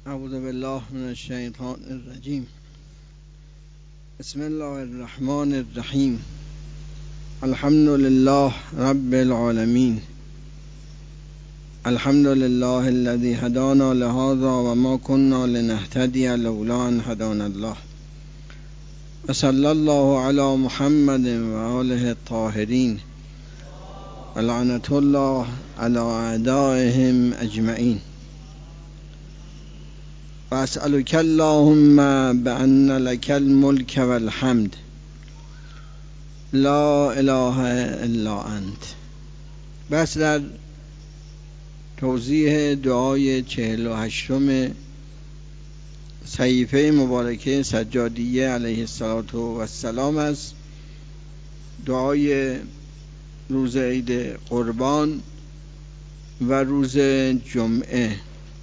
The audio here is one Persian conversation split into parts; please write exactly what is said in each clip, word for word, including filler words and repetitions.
اعوذ بالله من الشیطان الرجیم. بسم الله الرحمن الرحیم. الحمد لله رب العالمین. الحمد لله الذي هدانا لهذا وما كنا لنهتدي لولا ان هدانا الله. وصلى الله على محمد وآله الطاهرين ولعنة الله على أعدائهم أجمعين. وأسألك اللهم بأن لك الملك والحمد لا إله إلا أنت. بس در توضیح دعای چهل و هشتم صحیفه مبارکه سجادیه علیه السلام است. دعای روز عید قربان و روز جمعه.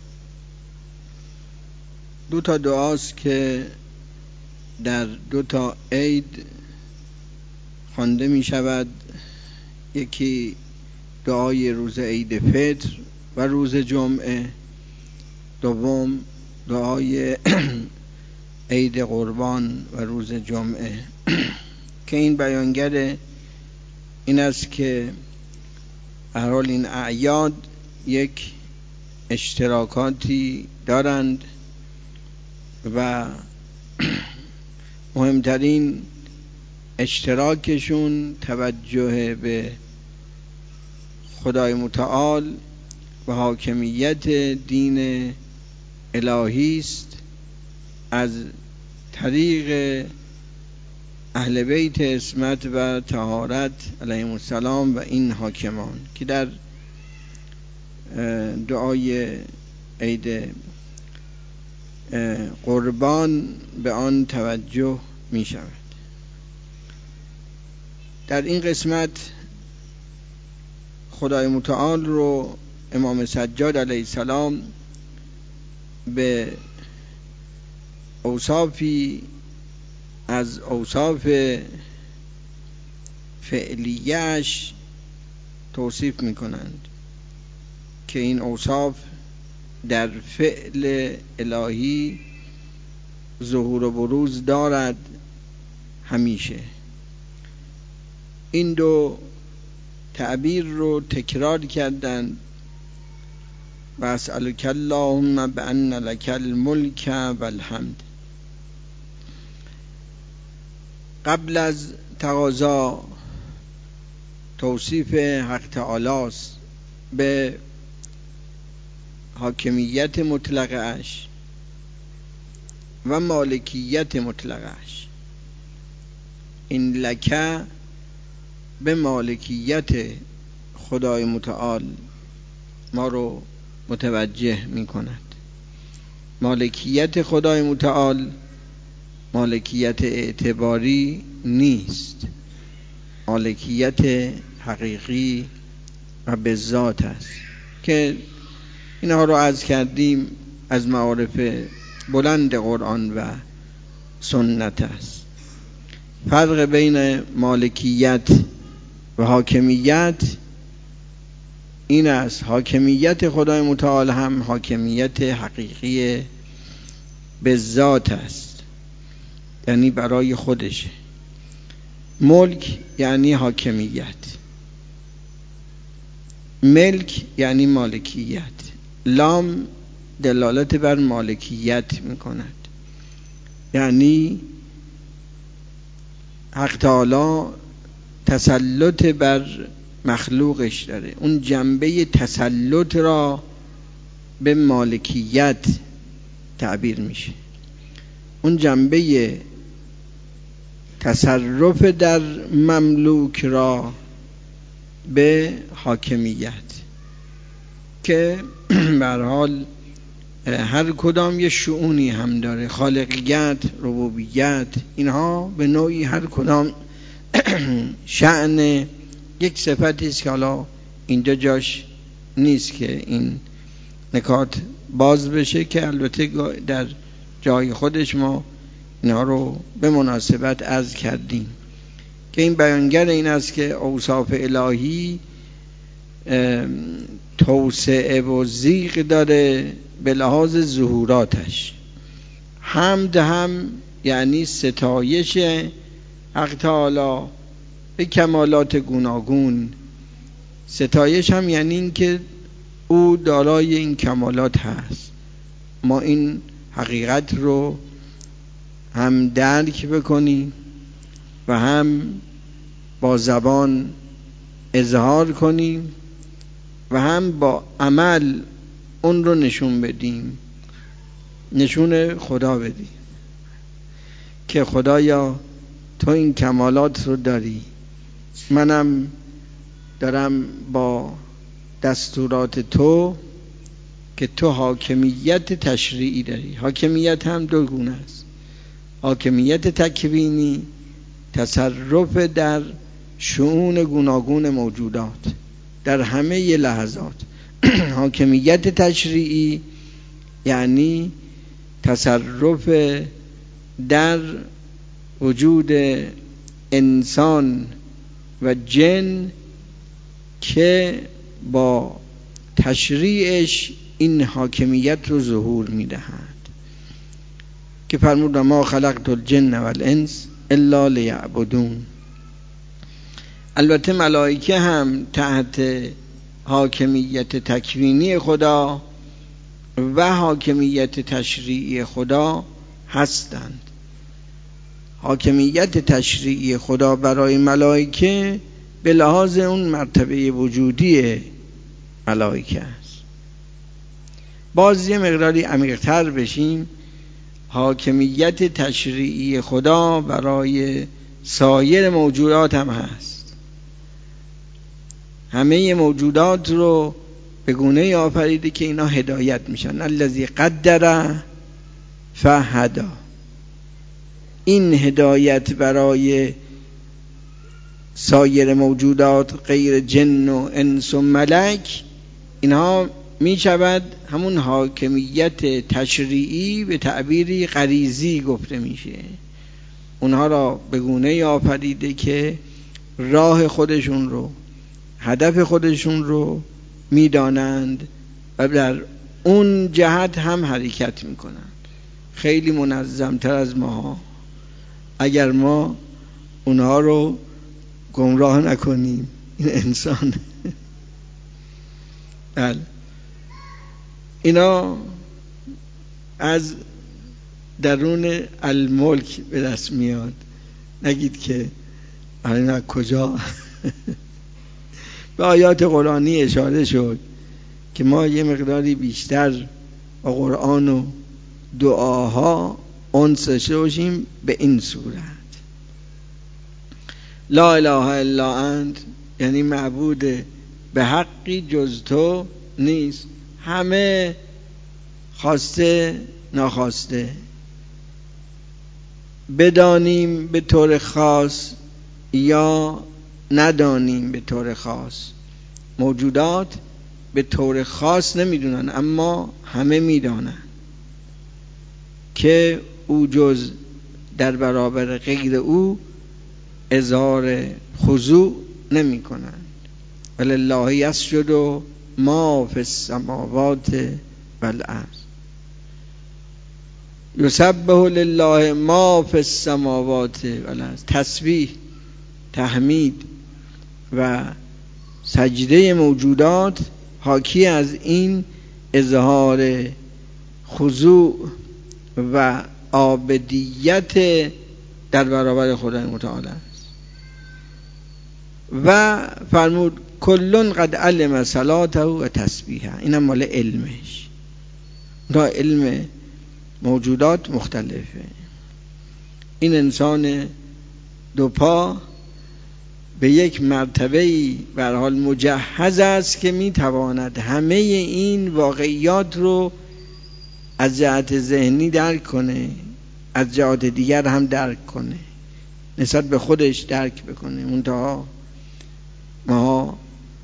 دو تا دعاست که در دو تا عید خوانده می شود. یکی دعای روز عید فطر و روز جمعه، دوم دعای عید قربان و روز جمعه که این بیانگر این است که به هر حال این اعیاد یک اشتراکاتی دارند و مهمترین اشتراکشون توجه به خدای متعال و حاکمیت دین الهی است از طریق اهل بیت عصمت و طهارت علیهم السلام و این حاکمان که در دعای عید قربان به آن توجه می شود. در این قسمت خدای متعال رو امام سجاد علیه السلام به اوصافی از اوصاف فعلیش توصیف می کنند که این اوصاف در فعل الهی ظهور و بروز دارد همیشه. این دو تعبیر رو تکرار کردند. و اسألک اللهم بأن لک الملک والحمد. قبل از تقاضا توصیف حق تعالی است به حاکمیت مطلقش و مالکیت مطلقش. این لکه به مالکیت خدای متعال ما رو متوجه می کند. مالکیت خدای متعال مالکیت اعتباری نیست، مالکیت حقیقی و به ذات است که اینها رو عرض کردیم از معارف بلند قرآن و سنت است. فرق بین مالکیت و حاکمیت این است: حاکمیت خدای متعال هم حاکمیت حقیقی به ذات است، یعنی برای خودشه. ملک یعنی حاکمیت، ملک یعنی مالکیت. لام دلالت بر مالکیت می کند، یعنی حق تعالی تسلط بر مخلوقش داره. اون جنبه تسلط را به مالکیت تعبیر میشه، اون جنبه تصرف در مملوک را به حاکمیت، که به هر حال هر کدام یه شؤونی هم داره. خالقیت، ربوبیت، اینها به نوعی هر کدام شأن یک صفتی است که حالا اینجا جاش نیست که این نکات باز بشه، که البته در جای خودش ما اینها رو به مناسبت عرض کردیم که این بیانگر این است که اوصاف الهی توسعه و زیغ داره به لحاظ ظهوراتش. حمد هم یعنی ستایش حق تعالی به کمالات گوناگون. ستایش هم یعنی این که او دارای این کمالات هست. ما این حقیقت رو هم درک بکنیم و هم با زبان اظهار کنیم و هم با عمل اون رو نشون بدیم، نشون خدا بدیم که خدایا تو این کمالات رو داری، منم دارم با دستورات تو که تو حاکمیت تشریعی داری. حاکمیت هم دو گونه است: حاکمیت تکوینی، تصرف در شؤون گوناگون موجودات در همه لحظات. حاکمیت تشریعی یعنی تصرف در وجود انسان و جن که با تشریعش این حاکمیت رو ظهور میدهند که فرمود ما خلقت الجن والانس الا لیعبدون. البته ملائکه هم تحت حاکمیت تکوینی خدا و حاکمیت تشریعی خدا هستند. حاکمیت تشریعی خدا برای ملائکه به لحاظ اون مرتبه وجودی ملائکه است. باز یه مقداری عمیق‌تر بشیم، حاکمیت تشریعی خدا برای سایر موجودات هم هست. همه موجودات رو به گونه آفریده که اینا هدایت میشن. الذی قدر فهدی. این هدایت برای سایر موجودات غیر جن و انس و ملک، اینها می شود همون حاکمیت تشریعی به تعبیری غریزی گفته میشه. اونها را به گونه آفریده که راه خودشون رو، هدف خودشون رو میدانند و در اون جهت هم حرکت میکنند. خیلی منظمتر از ما. اگر ما اونها رو گمراه نکنیم، این انسان بله اینا از درون الملک به دست میاد. نگید که اینا کجا. به آیات قرآنی اشاره شد که ما یه مقداری بیشتر با قرآن و دعاها انس داشته باشیم به این صورت: لا اله الا انت، یعنی معبود به حقی جز تو نیست. همه خواسته ناخواسته، بدانیم به طور خاص یا ندانیم به طور خاص. موجودات به طور خاص نمیدونن، اما همه میدانن که او جز در برابر غیر او اظهار خضوع نمی کنند. ولله یسجد ما فی السماوات والارض. یسبح لله ما فی السماوات والارض. تسبیح، تحمید و سجده موجودات حاکی از این اظهار خضوع و عابدیت در برابر خدای متعال است. و فرمود کلون قد علم صلاته و تسبیحه. اینم مال علمش. دا علم موجودات مختلفه. این انسان دو پا به یک مرتبه‌ای به هر حال مجهز است که میتواند همه این واقعیات رو از جهت ذهنی درک کنه، از جهات دیگر هم درک کنه، نسبت به خودش درک بکنه. منتها ما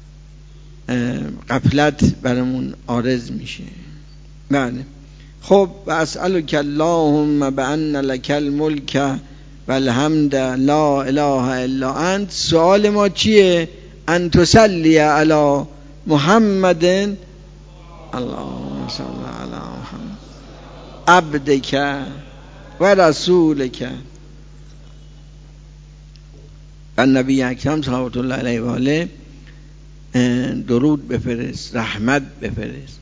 غفلت برامون عارض میشه. بله. خب و اسألک اللهم بأن لک الملک والحمد لا اله الا انت. سوال ما چیه؟ ان تصلی علی محمد اللهم صل علی محمد عبدک و رسولک و نبی اکرم صلوات الله علیه و آله درود بفرست، رحمت بفرست.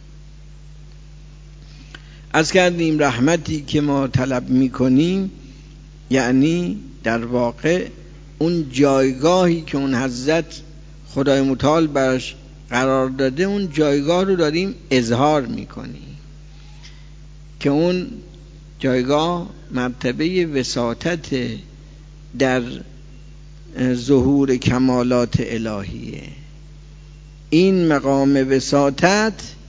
از کردیم رحمتی که ما طلب میکنیم یعنی در واقع اون جایگاهی که اون حضرت خدای متعال برش قرار داده، اون جایگاه رو داریم اظهار میکنیم که اون جایگاه مرتبه وساطت در ظهور کمالات الهیه. این مقام وساطت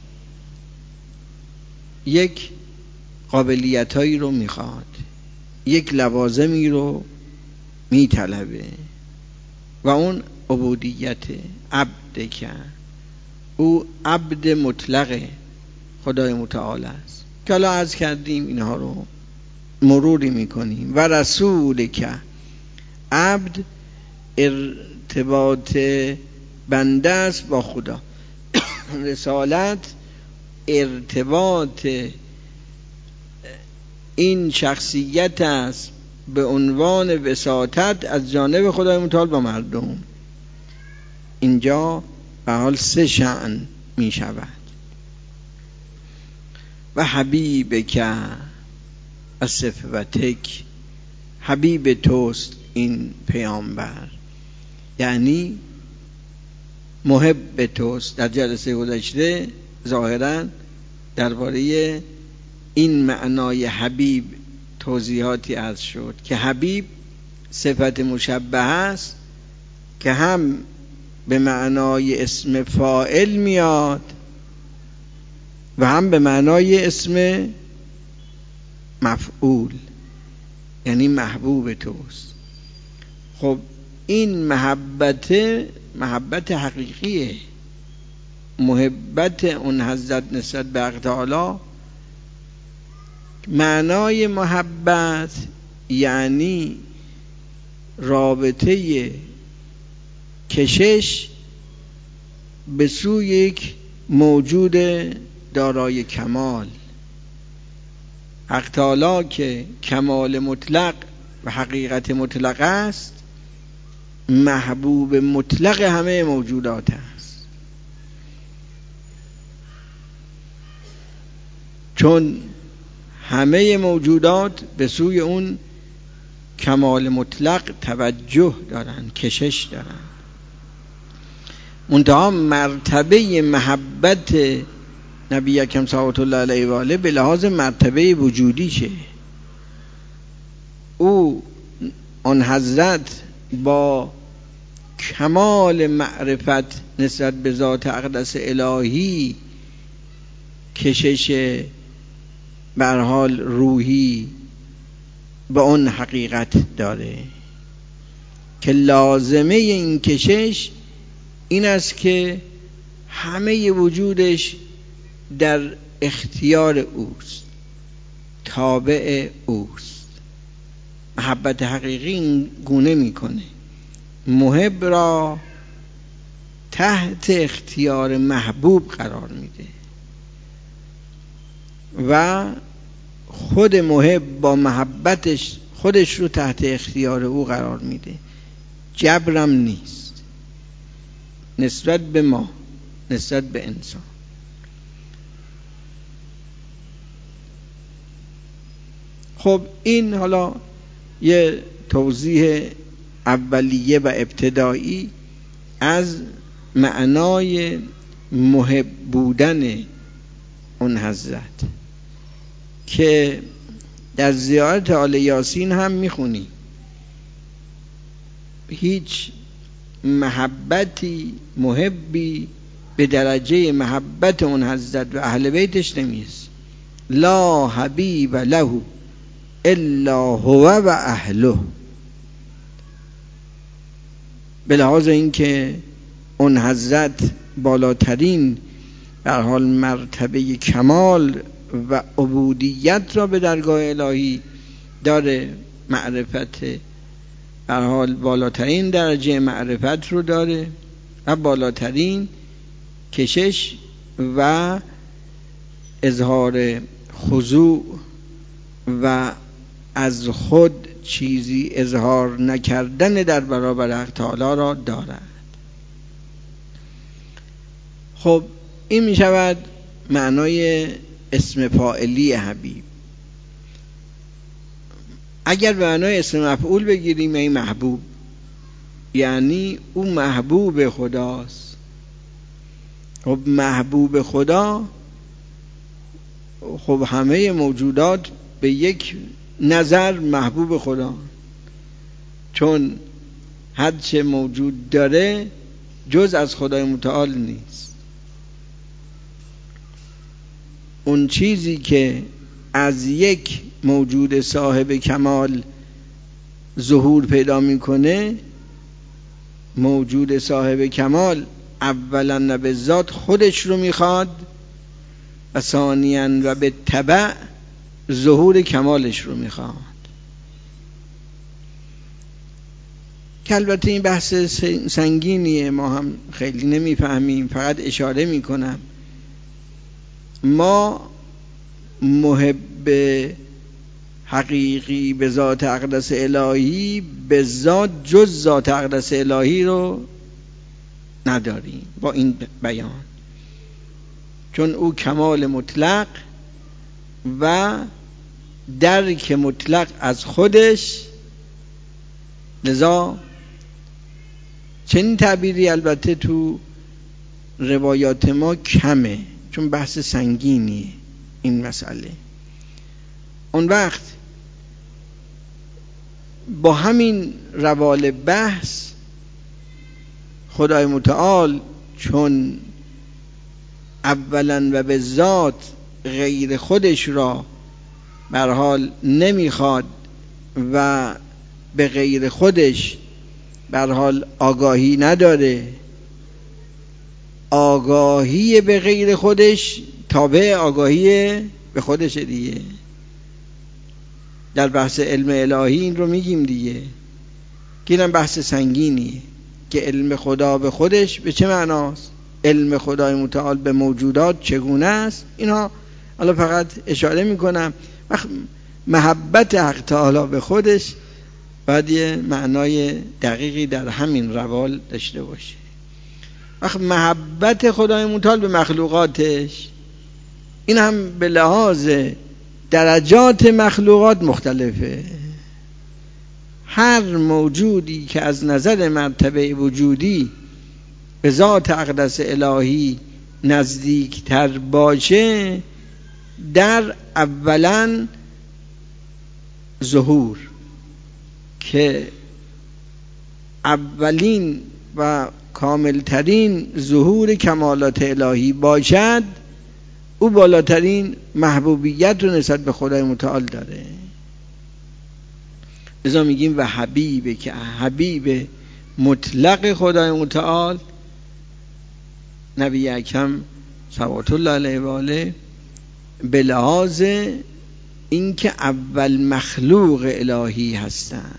یک قابلیتایی رو میخواد، یک لوازمی رو میطلبه و اون عبودیت عبد که او عبد مطلق خدای متعال است که الان عرض کردیم اینها رو مروری میکنیم. و رسول که عبد ارتباط بنده است با خدا، رسالت ارتباط این شخصیت است به عنوان وساطت از جانب خدای متعال با مردم. اینجا به حال سه شأن می شود. و حبیب که و صفتک، حبیب توست این پیامبر، یعنی محب توست. در جلسه گذشته ظاهرا درباره این معنای حبیب توضیحاتی عرض شد که حبیب صفت مشبه است که هم به معنای اسم فاعل میاد و هم به معنای اسم مفعول، یعنی محبوب توست. خب این محبت محبت حقیقیه، محبت اون حضرت نسبت به حق تعالی. معنای محبت یعنی رابطه کشش به سوی یک موجود دارای کمال. حق تعالی که کمال مطلق و حقیقت مطلق است، محبوب مطلق همه موجودات است، چون همه موجودات به سوی اون کمال مطلق توجه دارن، کشش دارن. منتها مرتبه محبت نبی اکرم صلوات الله علیه و آله به لحاظ مرتبه وجودیشه. او آن حضرت با کمال معرفت نسبت به ذات اقدس الهی کشش به هر حال روحی به اون حقیقت داره که لازمه این کشش این است که همه وجودش در اختیار اوست، تابع اوست. محبت حقیقی این گونه میکنه، محب را تحت اختیار محبوب قرار میده و خود محب با محبتش خودش رو تحت اختیار او قرار میده. جبرم نیست نسبت به ما، نسبت به انسان. خب این حالا یه توضیح اولیه و ابتدایی از معنای محب بودن اون حضرت که در زیارت آل یاسین هم میخونی. هیچ محبتی محبی به درجه محبت اون حضرت و اهل بیتش نمیست. لا حبیب له الا هو و اهله. به لحاظ اینکه اون حضرت بالاترین به هر حال مرتبه کمال و عبودیت را به درگاه الهی داره، معرفت به هر حال بالاترین درجه معرفت رو داره و بالاترین کشش و اظهار خضوع و از خود چیزی اظهار نکردن در برابر حق تعالی را دارد. خب این می شود معنای اسم فاعلی حبیب. اگر به معنای اسم مفعول بگیریم این محبوب، یعنی او محبوب خداست. خب محبوب خدا، خب همه موجودات به یک نظر محبوب خدا، چون هر چه موجود داره جز از خدای متعال نیست. اون چیزی که از یک موجود صاحب کمال ظهور پیدا میکنه، موجود صاحب کمال اولا نه به ذات خودش رو میخواد و ثانیاً و به تبع ظهور کمالش رو میخواد. که البته این بحث سنگینیه، ما هم خیلی نمیفهمیم، فقط اشاره میکنم. ما محب حقیقی به ذات اقدس الهی به ذات جز ذات اقدس الهی رو نداریم با این بیان، چون او کمال مطلق و درک مطلق از خودش، لذا چنین تعبیری البته تو روایات ما کمه، چون بحث سنگینیه این مسئله. اون وقت با همین روال بحث خدای متعال چون اولا و به ذات غیر خودش را به هر حال نمیخواد و به غیر خودش به هر حال آگاهی نداره، آگاهی به غیر خودش تابع آگاهی به خودش دیگه. در بحث علم الهی این رو میگیم دیگه، که اینم بحث سنگینیه که علم خدا به خودش به چه معناست، علم خدای متعال به موجودات چگونه است. اینا حالا فقط اشاره میکنم. محبت حق تعالی به خودش باید یه معنای دقیقی در همین روال داشته باشه. وقت محبت خدای متعال به مخلوقاتش، این هم به لحاظ درجات مخلوقات مختلفه. هر موجودی که از نظر مرتبه وجودی به ذات اقدس الهی نزدیک تر باشه، در اولا ظهور که اولین و کاملترین ظهور کمالات الهی باشد، او بالاترین محبوبیت رو نسبت به خدای متعال داره. لذا میگیم و حبیبه، که حبیب مطلق خدای متعال نبی اکرم صلوات الله علیه و آله به لحاظ اینکه اول مخلوق الهی هستند.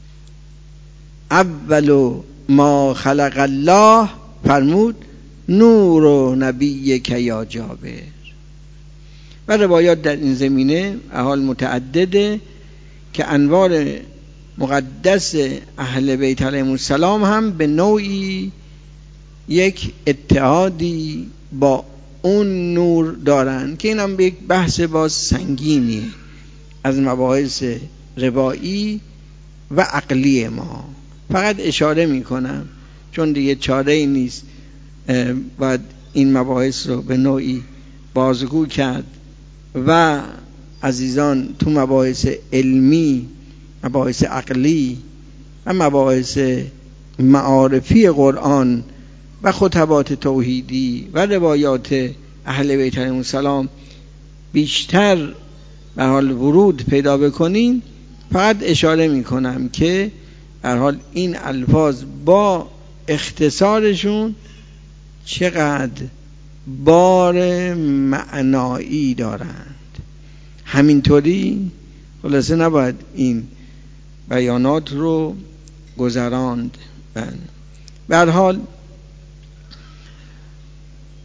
اول ما خلق الله فرمود نور و نبی که یا جابر. و روایات در این زمینه احال متعدده که انوار مقدس اهل بیت علیهم السلام هم به نوعی یک اتحادی با اون نور دارن، که این هم یک بحث باز سنگینیه از مباحث روایی و عقلی ما. فقط اشاره میکنم چون دیگه چاره ای نیست، باید این مباحث رو به نوعی بازگو کرد و عزیزان تو مباحث علمی، مباحث عقلی و مباحث معارفی قرآن و خطبات توحیدی و روایات اهل بیت علیهم السلام بیشتر به حال ورود پیدا بکنین. فقط اشاره میکنم که به حال این الفاظ با اختصارشون چقدر بار معنایی دارند. همینطوری خلاصه نباید این بیانات رو گذراند. به هر حال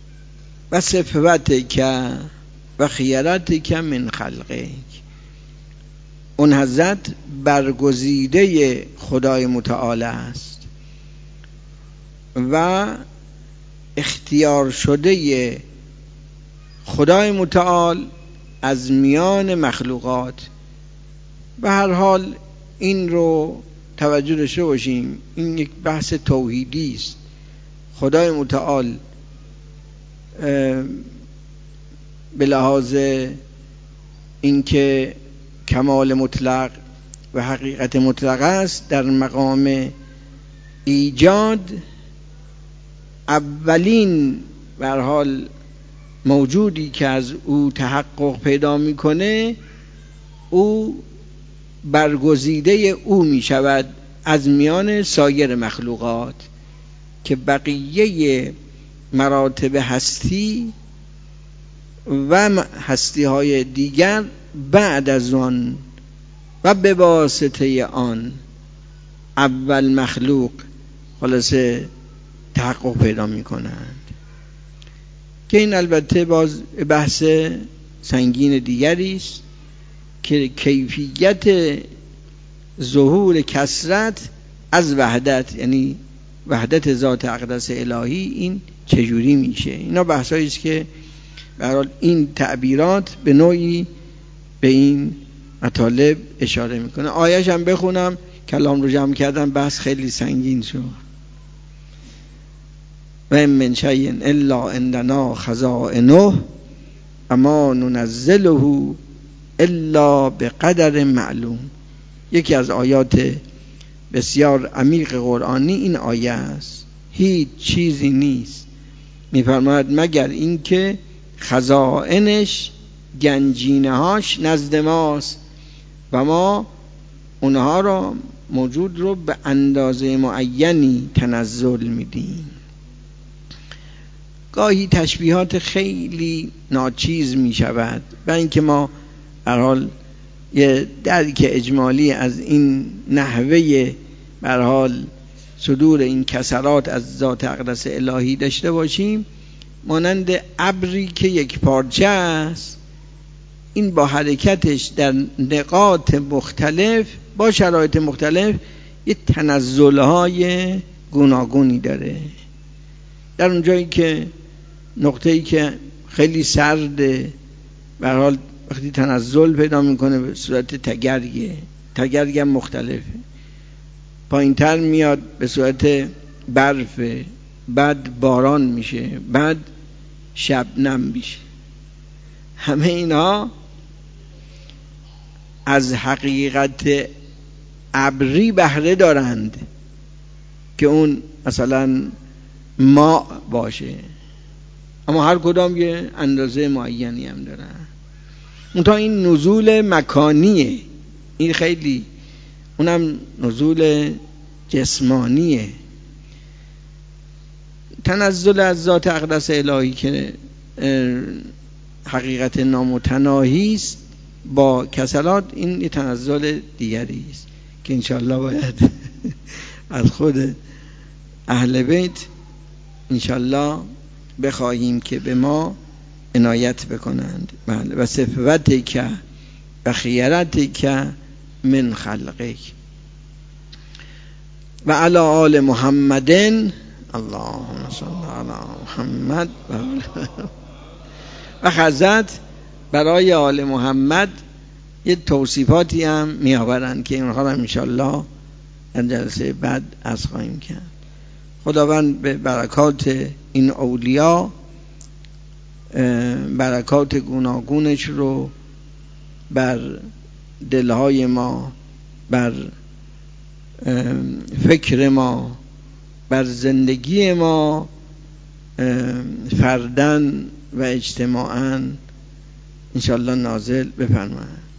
و صفوتک و خیرتک من خلقک. اون حضرت برگزیده خدای متعال است و اختیار شده خدای متعال از میان مخلوقات. به هر حال این رو توجه داشته باشیم، این یک بحث توحیدی است. خدای متعال به لحاظ اینکه کمال مطلق و حقیقت مطلق است، در مقام ایجاد اولین به هر حال موجودی که از او تحقق پیدا میکنه، او برگزیده او می شود از میان سایر مخلوقات، که بقیه مراتب هستی و هستی های دیگر بعد از آن و به واسطه آن اول مخلوق خلاصه تحقق پیدا می کنند. که این البته باز بحث سنگین دیگری است که کیفیت ظهور کثرت از وحدت، یعنی وحدت ذات اقدس الهی، این چجوری میشه. اینا بحثایی است که به هر حال این تعبیرات به نوعی به این مطالب اشاره میکنه. آیه‌اش هم بخونم، کلام رو جمع کردم، بحث خیلی سنگین شد. و من شیء الا عندنا خزائنه اما ننزله الا بقدر معلوم. یکی از آیات بسیار عمیق قرآنی این آیه است. هیچ چیزی نیست میفرماید مگر اینکه خزائنش، گنجینه هاش نزد ماست و ما اونها رو موجود رو به اندازه معینی تنزل میدیم. گاهی تشبیهات خیلی ناچیز می شود، و اینکه ما به هر حال یه درک اجمالی از این نحوه به هر حال صدور این کسرات از ذات اقدس الهی داشته باشیم، مانند ابری که یک پارچه است، این با حرکتش در نقاط مختلف با شرایط مختلف یه تنزل‌های گوناگونی داره. در اون جایی که نقطه‌ای که خیلی سرده، به هر حال وقتی تنزل پیدا میکنه به صورت تگرگه، تگرگه مختلفه، پایینتر میاد به صورت برف، بعد باران میشه، بعد شبنم میشه. همه اینا از حقیقت ابری بهره دارند که اون مثلا ماء باشه، اما هر کدام یه اندازه معینی هم دارن. منتها این نزول مکانیه، این خیلی، اونم نزول جسمانیه. تنزل از ذات اقدس الهی که حقیقت نامتناهی است با کسلات، این یه تنزل دیگری است که انشاءالله باید از خود اهل بیت انشاءالله بخواهیم که به ما عنایت بکنند. بله. و صفوتک و خیرتک من خلقک و علی آل محمد، اللهم صل علی محمد. و حضرت برای آل محمد یه توصیفاتی هم می آورند که اونها را انشاءالله در جلسه بعد عرض خواهیم کرد. خداوند به برکات این اولیا برکات گوناگونش رو بر دلهای ما، بر فکر ما، بر زندگی ما فرداً و اجتماعاً انشاءالله نازل بفرماید.